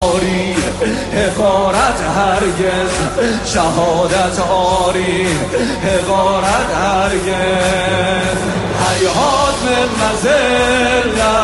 حقارت هرگز شهادت آری حقارت هرگز حیات من مزلت.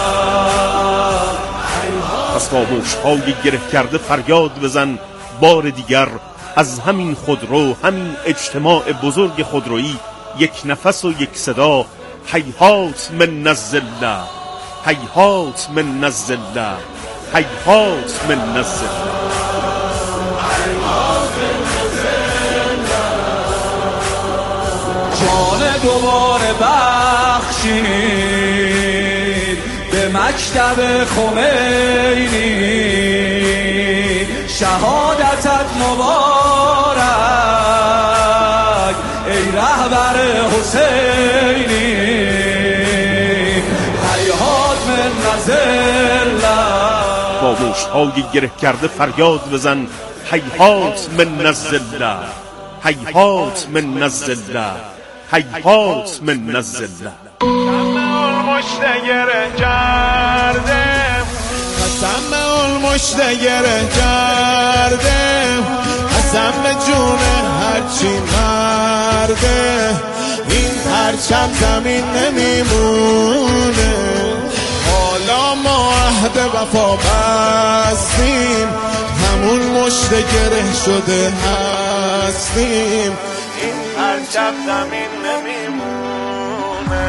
پس خاموش‌های گره کرده فریاد بزن بار دیگر از همین خودرو، همین اجتماع بزرگ خودرویی، یک نفس و یک صدا. هیهات من الذله، هیهات من الذله، هیهات من الذله. جان دوباره بخشید به مکتب خمینی، شهادتت مبارک ای رهبر حسینی. هیهات من الذله. خاموش‌های گره کرده فریاد بزن هیهات من الذله، هیهات من الذله، هیهات من الذله. مشت گره کردم، قسم به اون مشت گره کردم، قسم به جون هرچی مرده، این پرچم زمین نمیمونه. حالا ما عهد وفا بستیم، همون مشت گره شده هستیم، این پرچم زمین نمیمونه.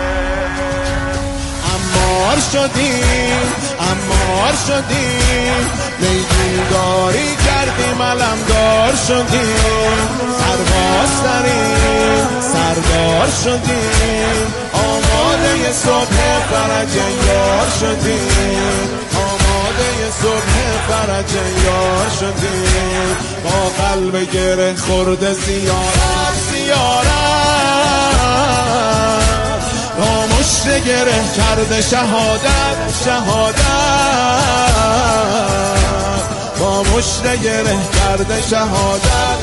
امار شدیم، امار شدیم، میگیرداری کردیم، علمدار شدیم، سرباز داریم، سردار شدیم، آماده صبح فرج یار شدیم، آماده صبح فرج یار شدیم. با قلب گره خورده زیارت زیارت، با مشت گره کرده شهادت شهادت، با مشت گره کرده شهادت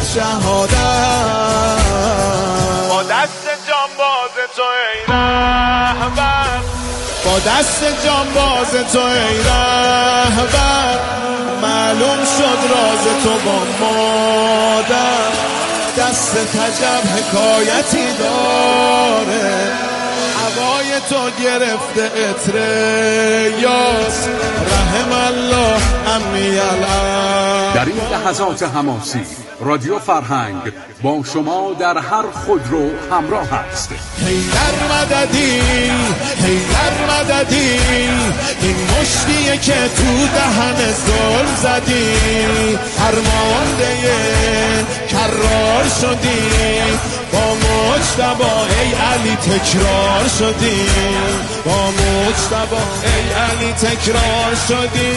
شهادت. با دست جانباز تو ای رهبر، با دست جانباز تو ای رهبر، معلوم شد راز تو با مادر. دست تجب حکایتی داره، هوای تو گرفته عطر یاس، رحم الله امی الان. در این لحظات حماسی رادیو فرهنگ با شما در هر خودرو همراه است. حیدر مددی، حیدر مددی، این مشتیه که تو دهن ظلم زدی، فرمانده کرار شدی، با مجتبی ای علی تکرار شدی، با مجتبی ای علی تکرار شدی.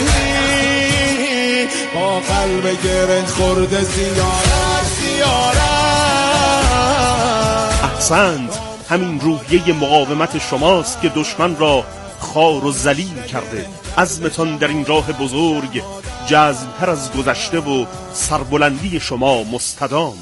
با قلب گره خورده زیارت زیارت. احسنت، همین روحیه مقاومت شماست که دشمن را خار و ذلیل کرده. عزمتان در این راه بزرگ جذب‌تر از گذشته و سربلندی شما مستدام.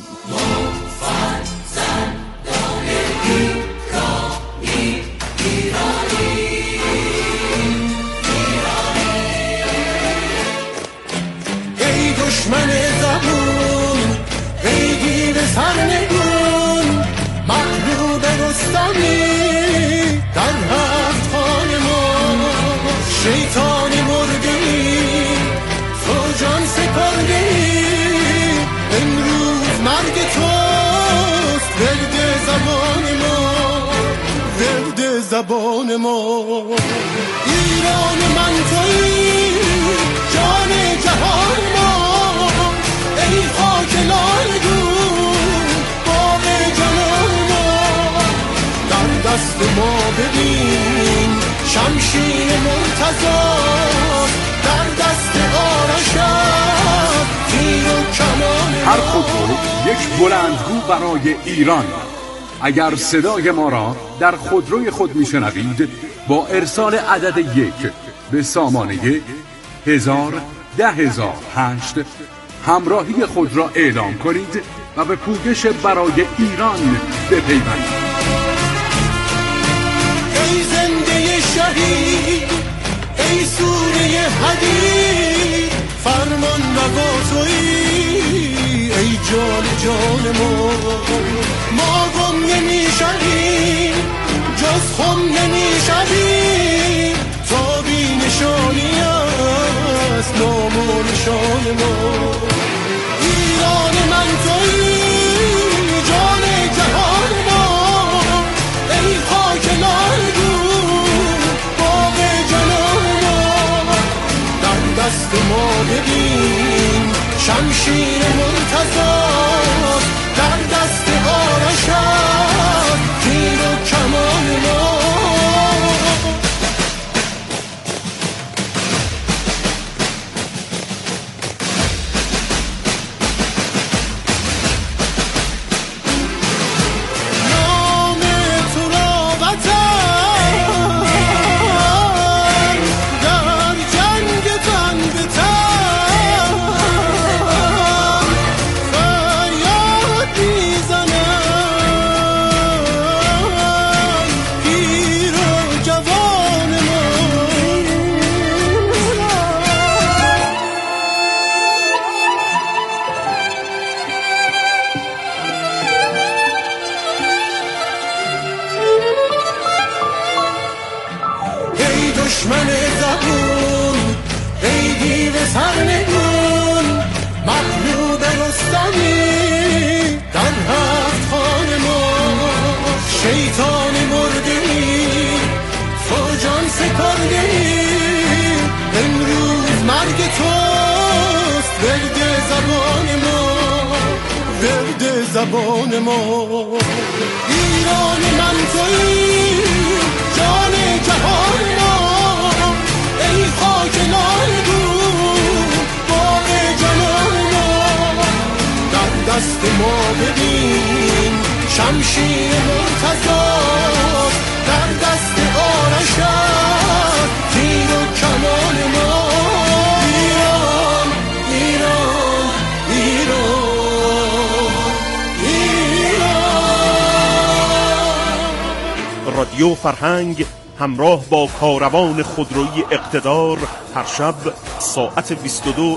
ای دشمن زبون، ای دیو سرنگون، مغلوب رستمی در هفت خان ما، شیطانی مردی تو جان سپردی، امروز مرگ توست ورد زبان ما، ورد زبان ما. ایران من تویی، جان جهان ما، ای خاک لالگون باغ جلال ما. در دست ما ببین شمشیر مرتضی، در دست آرشم تیر و کمان. هر خودرو یک بلندگو برای ایران. اگر صدای ما را در خودروی خود میشنوید، با ارسال عدد 1 به سامانه 1000-10008 همراهی خود را اعلام کنید و به پویش برای ایران بپیوندید. ای زنده شهید، ای سوره حدید، فرمان روا تویی ای جان جان ما گم نمیشویم جز خم نمیشویم تا بی نشانی است نام و نشان ما ایران من تویی جان جهان ما ای خاک نارگون باغ جنان ما در دست ما ببین شمشیر مرتضی در دست آرش است تیر و کمان ما دشمن زبون ای دیو سرنگون مغلوب رستمی در هفت خان ما شیطان مرده‌ای تو جان سپرده‌ای امروز مرگ توست ورد زبان ما ورد زبان ما ایران من تویی جان جهان ما ای خاک نارگون باغ جنان ما در دست ما ببین شمشیر مرتضی در دست آرش است تیر و کمان ما ایران ایران ایران رادیو فرهنگ همراه با کاروان خودروی اقتدار هر شب ساعت 22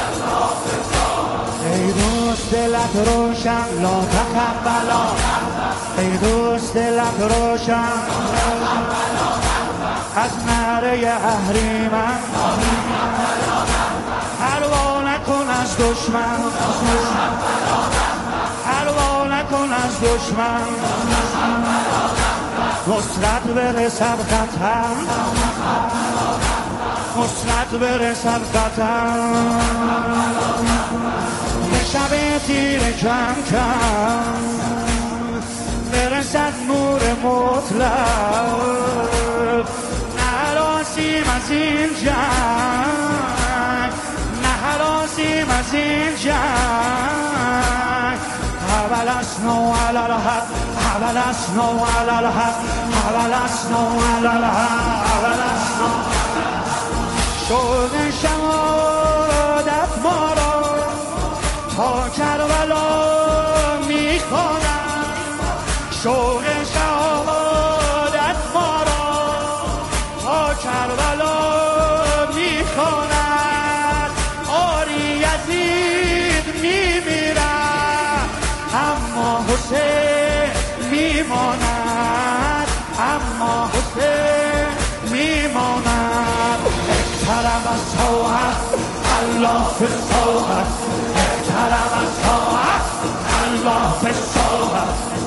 ای دوست دلت روشن لا تقبلا ای دوست دلت روشن از نعره اهریمن حلوا نکن از دشمن حلوا نکن از دشمن نصرت برسد قطر نصرت برسد قطر به شب تیر کم کم برسد نور مطلق نه هراسیم از این جنگ نه هراسیم از این جنگ اول اسنو علی الحق اول اسنو علی الحق اول اسنو علی الحق اول اسنو شد شهادت ما را تا کربلا میکنم شوق شهادت ما را تا کربلا میکنم آری یزید میمیرد اما حسین میماند اما حسین میماند اقترب الساعة الله فی الساعة اقترب الساعة الله فی الساعة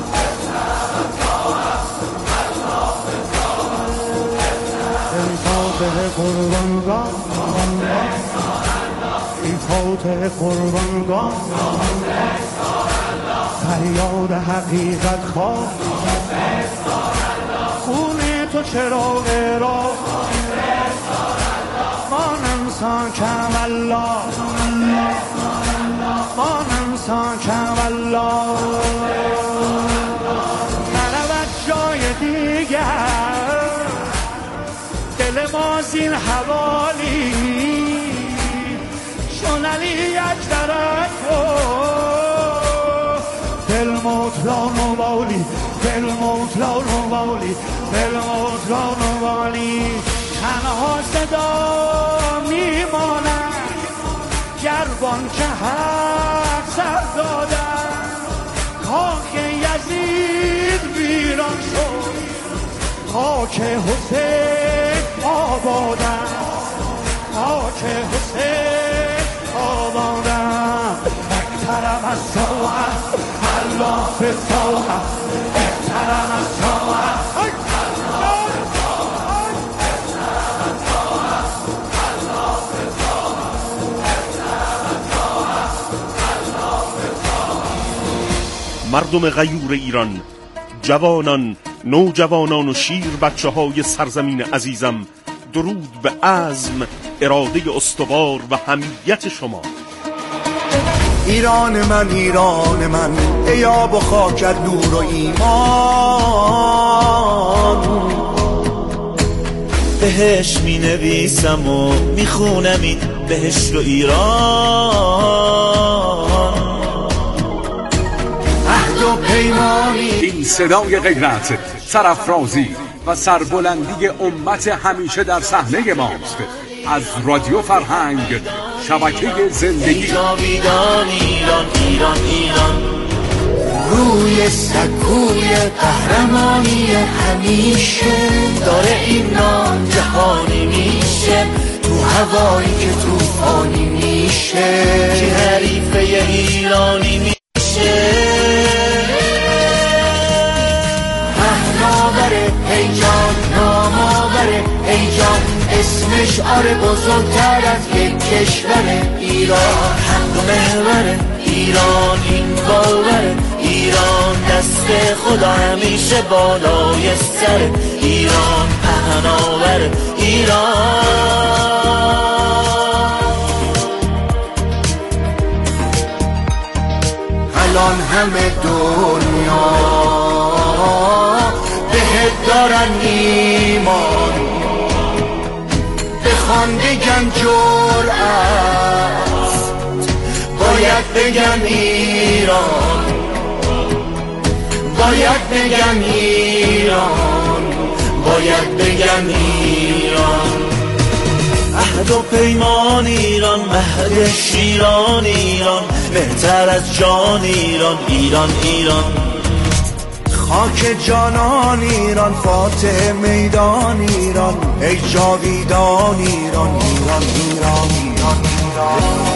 ای فاتح قربانگاه ای فاتح قربانگاه فریاد حقیقت خواه خون تو چراغ راه ما ننساک والله ما ننساک والله نرود جای دیگر دل ما زین حوالی چون علی یک درک دل موت لا نوالی دل موت لا نوالی دل موت لا نوالی تنها صدا میماند دربان که حق سر دادن، خاک یزید ویران شد، خاک حسین آبادن، خاک حسین آبادن. احترم الساعة الله في الساعة، احترم الساعة مردم غیور ایران، جوانان، نوجوانان و شیر بچه های سرزمین عزیزم، درود به عزم، اراده استوار و حمیت شما. ایران من، ایران من، ای آب و خاکت نور و ایمان. بهش می نویسم و می خونم این بهشت و ایران. عهد و پیمانی. این صدای غیرت، سرافرازی و سربلندی امت همیشه در صحنه ماست. از رادیو فرهنگ، شبکه زندگی. جاویدان ایران، ایران، ایران. روی سکوی قهرمانی همیشه داره این نام جهانی میشه، تو هوایی که توفانی میشه، کی حریف ایرانی میشه. پهناوره هیجان، ناماوره هیجان، اسمش آره بزرگتر از یک کشور. ایران حق و محوره، ایران این باوره، ایران دست خدا همیشه بالای سر، ایران پهناوره، ایران. الان همه دنیا بهت دارن ایمان، بخوان بگن جرأت، باید بگن ایران، باید بگن ایران، باید بگن ایران. عهد و پیمان ایران، مهد شیران ایران، بهتر از جان ایران، ایران، ایران. خاک جانان ایران، فاتح میدان ایران، ای جاویدان ایران، ایران، ایران، ایران، ایران.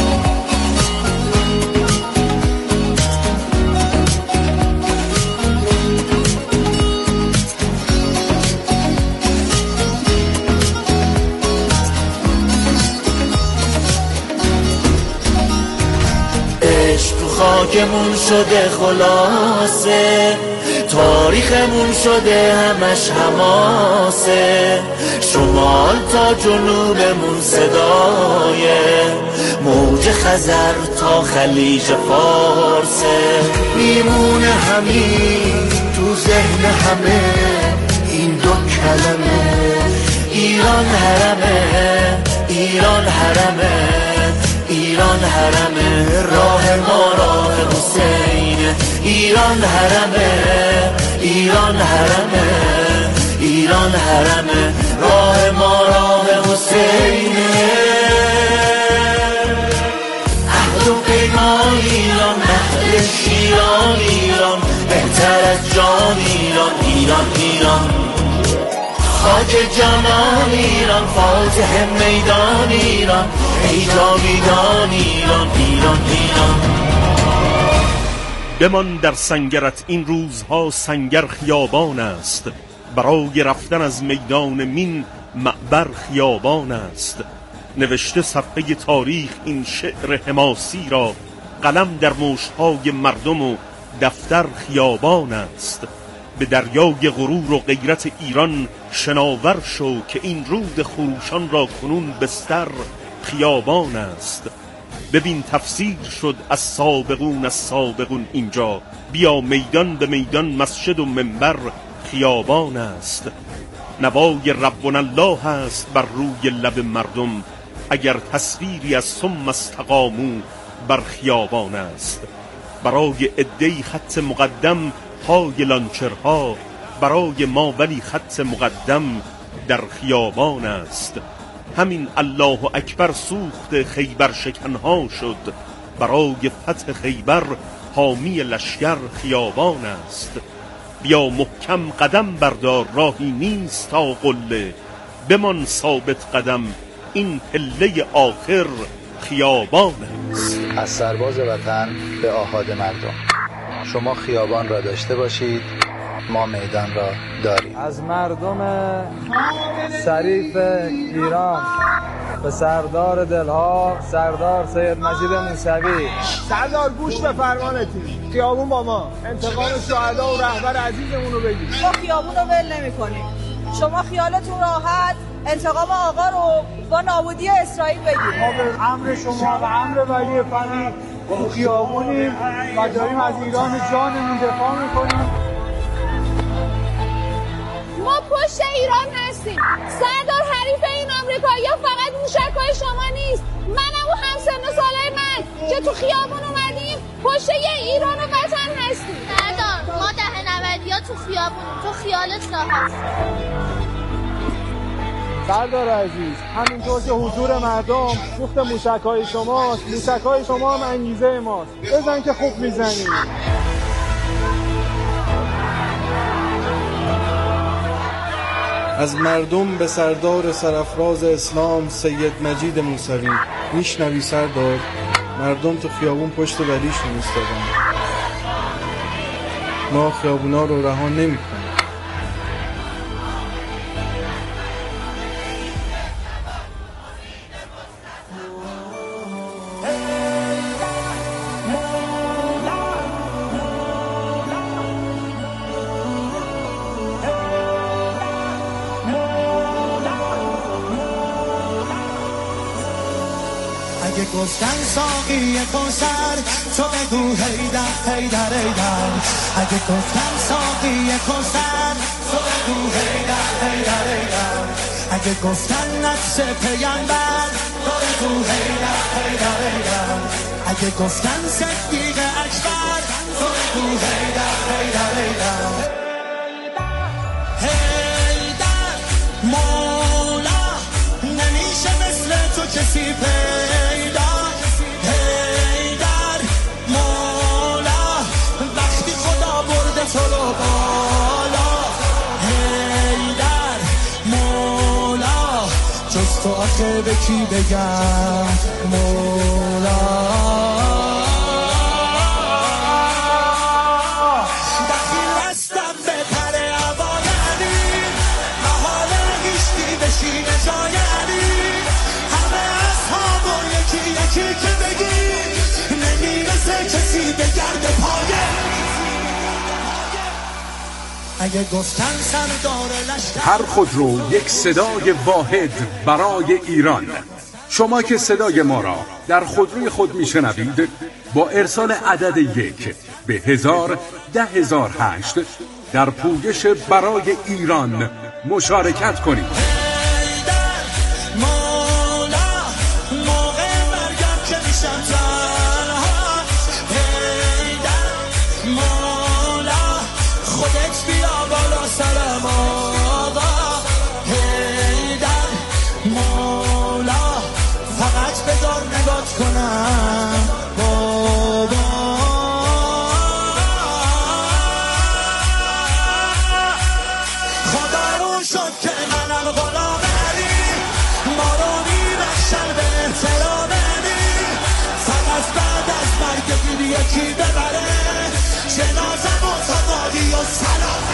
تو خاکمون شده خلاصه، تاریخمون شده همش حماسه، شمال تا جنوبمون صدایه، موج خزر تا خلیج فارسه. میمونه همین تو ذهن همه این دو کلمه، ایران حرمه، ایران حرمه، ایران حرمه، راه ما راه حسینه، ایران حرمه، ایران حرمه، ایران حرمه، راه ما راه حسینه. عهد و پیمان ایران، مهد شیران ایران، بهتر از جان ایران، ایران، ایران. خاک جانان ایران، فاتح میدان ایران، ای جاویدان ایران، ایران، ایران. بمان در سنگرت، این روزها سنگر خیابان است، برای رفتن از میدان مین معبر خیابان است. نوشته صفحه تاریخ این شعر حماسی را، قلم در مشت‌های مردم و دفتر خیابان است. به دریای غرور و غیرت ایران شناور شو که این رود خروشان را کنون بستر خیابان است. ببین تفسیر شد از سابقون اینجا، بیا میدان به میدان، مسجد و منبر خیابان است. نوای ربنا الله است بر روی لب مردم، اگر تصویری از ثم استقاموا بر خیابان است. برای عده‌ای خط مقدم پای لانچرها، برای ما ولی خط مقدم در خیابان است. همین الله اکبر سوخت خیبر شکنها شد. برای فتح خیبر حامی لشکر خیابان است. بیا محکم قدم بردار راهی نیست تا قله، بمان ثابت قدم این پله آخر خیابان است. از سرباز وطن به آحاد مردم، شما خیابان را داشته باشید، ما میدان را داریم. از مردم شریف ایران به سردار دلها سردار سید مجید موسوی. سردار گوش به فرمانتی، خیابون با ما، انتقام شهدا و رهبر عزیزمون رو بگید. ما خیابون رو ول نمی‌کنیم، شما خیالتون راحت انتقام آقا رو با نابودی اسرائیل بگید. ما به امر شما و امر ولی فقیه با خیابونیم و داریم از ایران جانمون دفاع میکنیم. ما پشت ایران هستیم. سردار حریف این آمریکایی‌ها فقط موشک‌های شما نیست، منم و همسن سالای من که تو خیابون اومدیم پشت یه ایران و وطن هستیم. سردار ما ده 90 تو خیابونیم، تو خیالت راحت. سردار عزیز، همینطور که حضور مردم سوخت موشک‌های شماست، موشک‌های شما هم انگیزه ماست. بزن که خوب میزنید. از مردم به سردار سرافراز اسلام سید مجید موسوی. میشنوی سردار؟ مردم تو خیابون پشت ولیشون ایستادن. ما خیابونا رو رها نمی‌کنیم. اگه گفتن ساقی کوثر تو بگو هیدر هیدر هیدر. اگه گفتن ساقی کوثر تو بگو هیدر هیدر هیدر. اگه گفتن نفس پیامبر تو بگو هیدر هیدر هیدر. اگه گفتن صدیق اکبر تو بگو هیدر هیدر هیدر. هیدر مولا نمیشه مثل تو کسی پیدا. هیدر مولا وقتی خدا برده تو رو بالا. هیدر مولا جز تو آخه به کی بگم مولا. دخیل هستم به پر هوای علی، محال هیچکی بشینه جای علی. همه اصحاب و یکی یکی که بگی نمیرسه کسی به گرد پایه. اگه گفتن سردار لشکر. هر خودرو یک صدای واحد برای ایران. شما که صدای ما را در خودروی خود میشنوید با ارسال عدد 1 به 1000 10008 در پویش برای ایران مشارکت کنید. سلام آقا هیدر مولا، فقط بذار نگات کنم بابا. خدا رو شد که منم غلام علی، ما رو میبخشن به احترام علی. فقط بعد از مرگ بیبی یکی ببره جنازه متقاضی و سلام.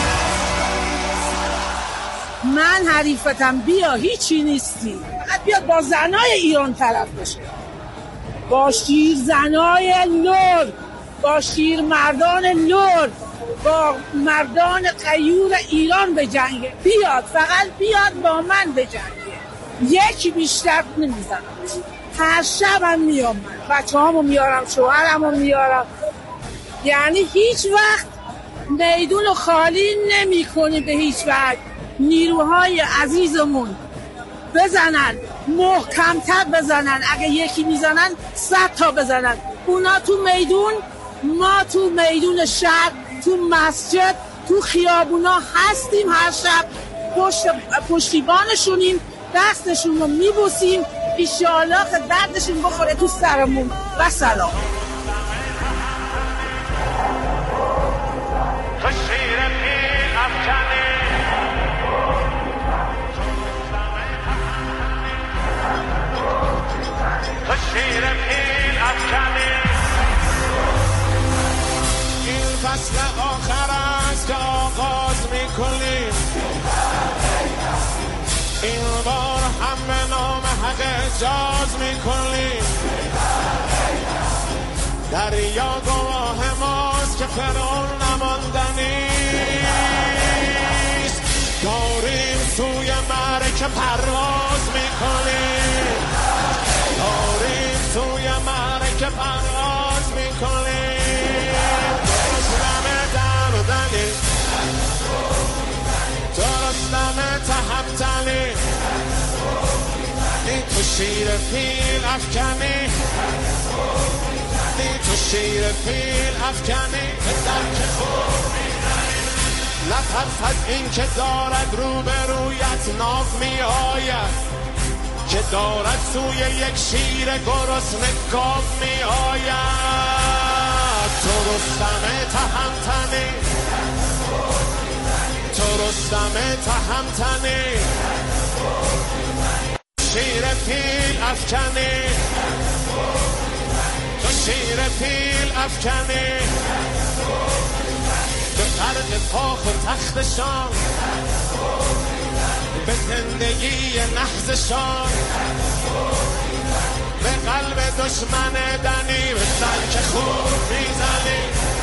من حریفتم، بیا هیچی نیستی، فقط بیاد با زنای ایران طرف بشه، با شیر زنای لور، با شیر مردان لور، با مردان غیور ایران بجنگه. بیاد، فقط بیاد با من بجنگه. یکی بیشتر نمیزنم. هر شبم میام من، بچه هامو میارم، شوهرمو میارم. یعنی هیچ وقت میدون خالی نمی کنی به هیچ وقت. نیروهای عزیزمون بزنن، محکمتر بزنن. اگه یکی میزنن 100 تا بزنن. اونا تو میدون، ما تو میدون شهر، تو مسجد، تو خیابونا هستیم. هر شب پشتیبانشونیم. دستشون رو میبوسیم، ایشالله که دردشون بخوره تو سرمون. و سلام. این فصل آخر است که آغاز میکنیم، این بار هم به نام حق اجاز میکنیم. دریا گواه ماست که فرعون نماندنیست، داریم سوی معرکه پرواز میکنیم، داریم سوی معرکه پرواز میکنیم. درستم دردنی، درستم تهمتنی، این تو شیر پیل افکنی، این تو شیر پیل افکنی. بزن که خوب نترس از این که دارد روبرویت ناف می آید، که دارد سوی یک شیر گرسنه گاو می آید. تو رستم تهمتنی، تو رستم تهمتنی، شیر پیل افکنی، تو شیر پیل افکنی. به فرق کاخ و تختشان، به زندگی نحزشان، به قلب دشمن دنی بزن که خوب میزنی.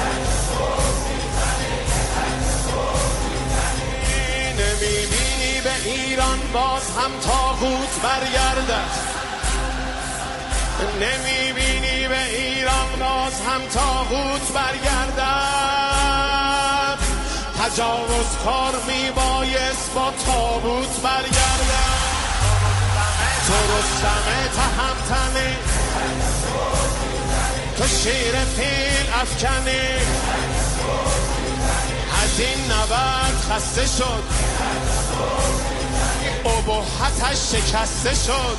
نمیبینی به ایران باز هم طاغوت برگردد، نمیبینی به ایران باز هم طاغوت برگردد. تجاوز کار میبایست با تابوت برگردد. تو رستم تهمتنی، تو شیر پیل افکنی. از این نبرد خسته شد، ابهتش شکسته شد.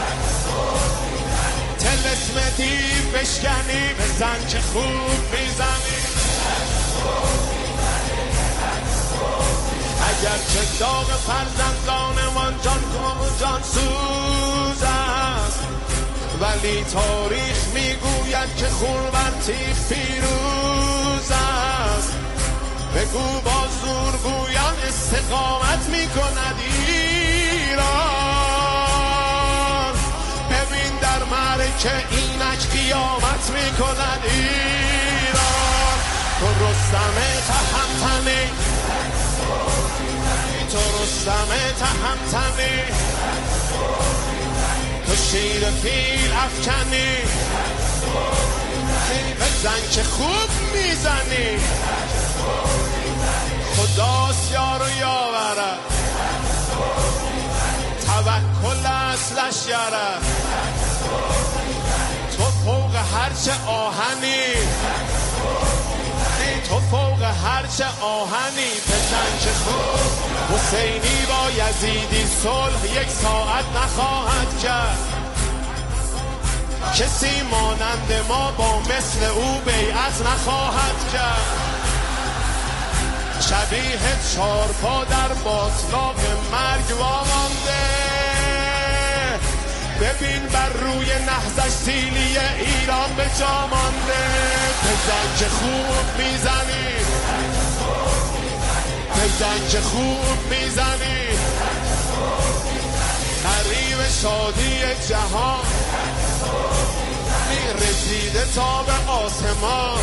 طلسم دیو بشکنی، بزن که خوب میزنی. اگر که داغ فرزندانمان جان سوز است، ولی تاریخ میگوید که خون بر تیغ پیروز است. بگو با زورگویان استقامت میکند ایران، ببین در معرکه اینک قیامت میکند ایران. تو رستم تهمتنی، تو رستم تهمتنی، تو شیر پیل افکنی. بزن که خوب میزنی. خداست یار و یاورد، توکل است لشکرت. تو فوق هرچه آهنی، تو فوق هرچه آهنی. بزن که خوب حسینی با یزیدی صلح یک ساعت نخواهد کرد. کسی مانند ما با مثل او بیعت نخواهد کرد. شبیه چارپا در باطلاق مرگ وامانده، ببین بر روی نهضش سیلی ایران به جا مانده. بزن که خوب میزنی، بزن که خوب میزنی. قریب شادی جهان رسیده تا به آسمان.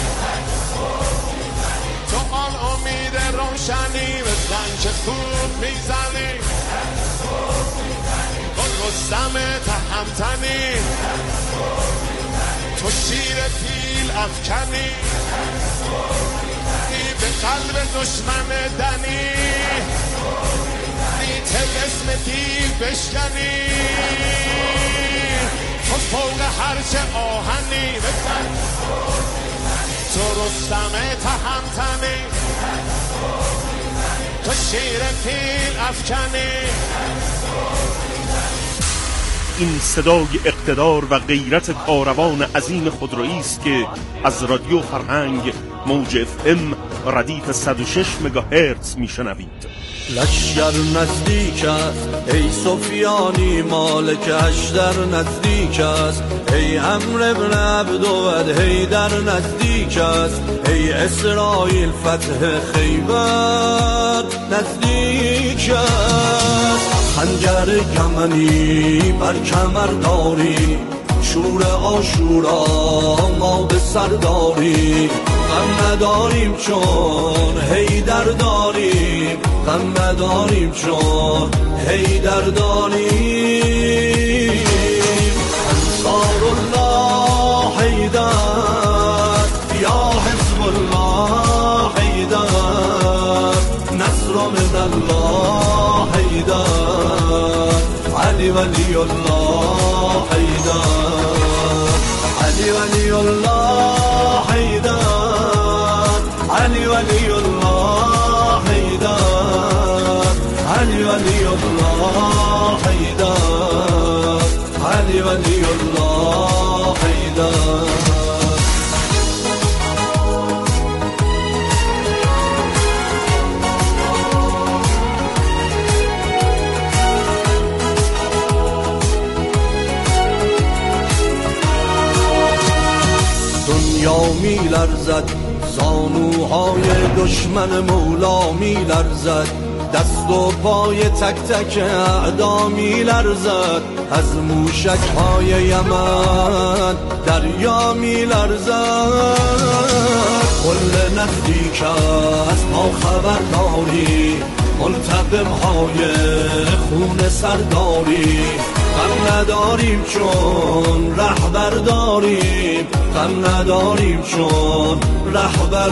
تو آن امید روشنی، بزن که خوب میزنی. رستم تهمتنی، تو شیر پیل افکنی. به قلب دشمن دنی، طلسم دیو بشکنی. تو فوق هرچه آهنی، بزن. تو رستم تهمتنی، تو شیر پیل افکنی. این صدای اقتدار و غیرت کاروان عظیم خودرویی است که از رادیو فرهنگ موج FM ردیف 106 مگاهرتز میشنوید. لشگر نزدیک است ای سفیانی، مالکش در نزدیک است، ای عمرو ابن عبدود حیدر نزدیک است، ای اسرائیل فتح خیبر نزدیک است. خنجر کمنی بر کمر داری، شور عاشورا ما به سر داریم، غم نداریم چون حیدر داریم، غم نداریم چون حیدر داریم. انصار الله حیدر، یا حزب الله حیدر، نصر من الله حیدر، علی ولی الله حیدر، علی ولی الله حیدر، علی ولی الله حیدر، علی ولی الله حیدر، علی ولی الله حیدر. دنیا می لرزد، زانوهای دشمن مولا می لرزد، دست و پای تک تک اعدا می لرزد، از موشک های یمن دریا می لرزد. کل نزدیک است ما خبر داری، ملتقم های خون سرداری، غم نداریم چون رهبر داریم، غم نداریم چون رهبر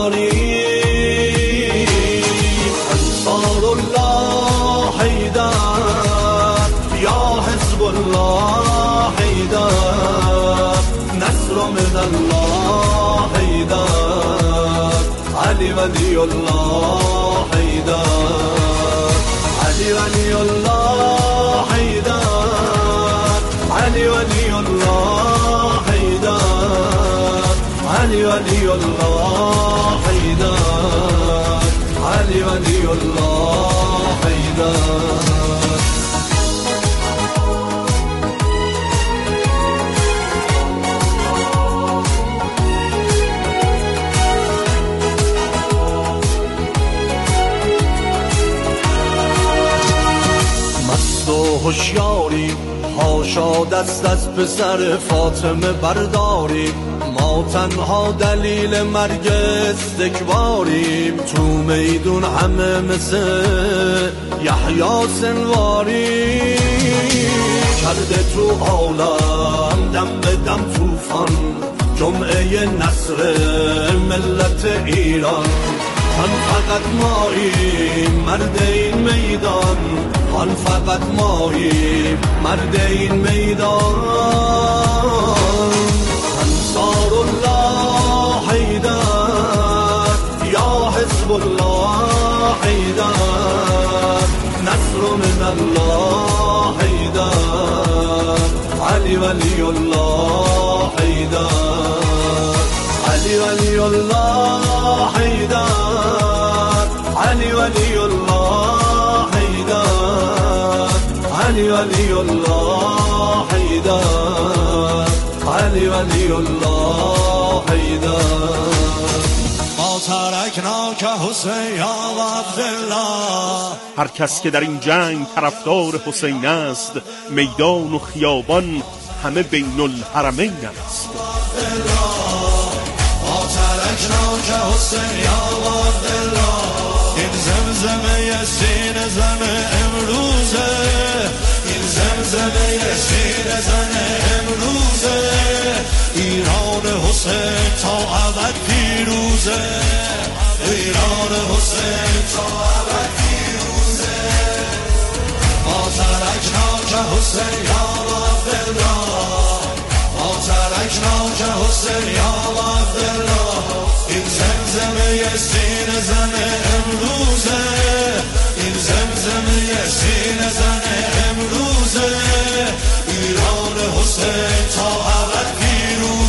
داریم. انصار الله حیدر، یا حزب الله حیدر، نصر من الله حیدر، علی ولی الله حیدر، علی ولی الله حیدر، علی ولی الله حیدر، علی ولی الله حیدر، علی ولی الله حیدر. هوشیاری هاشا دست از پسر فاطمه برداریم، ما تنها دلیل مرگ استکباریم، تو میدون همه مثل یحیی سنواری، کرده تو عالم دم به دم توفان، جمعه نصر ملت ایران، آن فقط ماییم مرد این میدان، آن فقط ماییم مرد این میدان. انصار الله حیدر، یا حزب الله حیدر، نصر من الله حیدر، علی ولی الله حیدر، علی ولی الله حیدر، علی ولی الله حیدر، علی ولی الله حیدر، علی ولی الله حیدر. ما ترکناک حسین یا عبدالله. هر کس که در این جنگ طرفدار حسین است، میدان و خیابان همه بین الحرمین است. ما ترکناک حسین یا عبدالله. این زمزمه سینه زن امروزه، این زمزمه سینه زن امروزه، ایران حسین تا ابد پیروزه، ایران حسین تا ابد پیروزه. ما ترکناک حسین یا عبدالله، ما ترکناک حسین یا عبدالله. این زمزمه سینه زن امروزه، این زمزمه سینه زن امروزه،